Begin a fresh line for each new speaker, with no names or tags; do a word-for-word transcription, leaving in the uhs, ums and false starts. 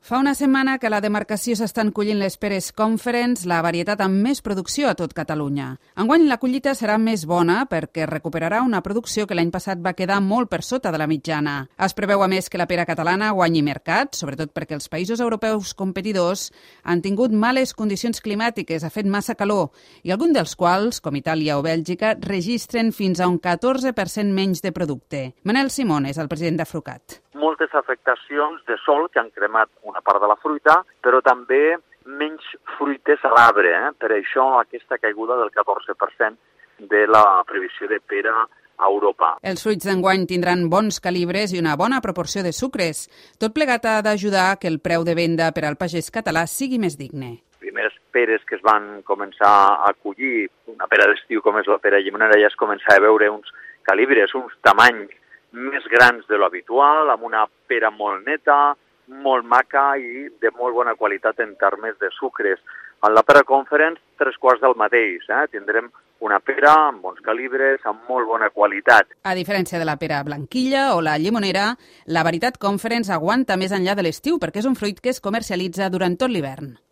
Fa una setmana que a la demarcació s'estan collint les peres Conference, la varietat amb més producció a tot Catalunya. Enguany la collita serà més bona perquè recuperarà una producció que l'any passat va quedar molt per sota de la mitjana. Es preveu a més que la pera catalana guanyi mercat, sobretot perquè els països europeus competidors han tingut males condicions climàtiques, ha fet massa calor, i alguns dels quals, com Itàlia o Bèlgica, registren fins a un catorze per cent menys de producte. Manel Simón és el president d'Afrucat.
Moltes afectacions de sol que han cremat una part de la fruita, però també menys fruites a l'arbre. Eh? Per això aquesta caiguda del catorze per cent de la previsió de pera a Europa.
Els fruits d'enguany tindran bons calibres i una bona proporció de sucres. Tot plegat ha d'ajudar que el preu de venda per al pagès català sigui més digne.
Primeres peres que es van començar a collir, una pera d'estiu com és la pera llimonera, ja es comença a veure uns calibres, uns tamanys més grans de l'habitual, amb una pera molt neta, molt maca i de molt bona qualitat en termes de sucres. En la pera Conference, tres quarts del mateix. Eh? Tindrem una pera amb bons calibres, amb molt bona qualitat.
A diferència de la pera blanquilla o la llimonera, la varietat Conference aguanta més enllà de l'estiu perquè és un fruit que es comercialitza durant tot l'hivern.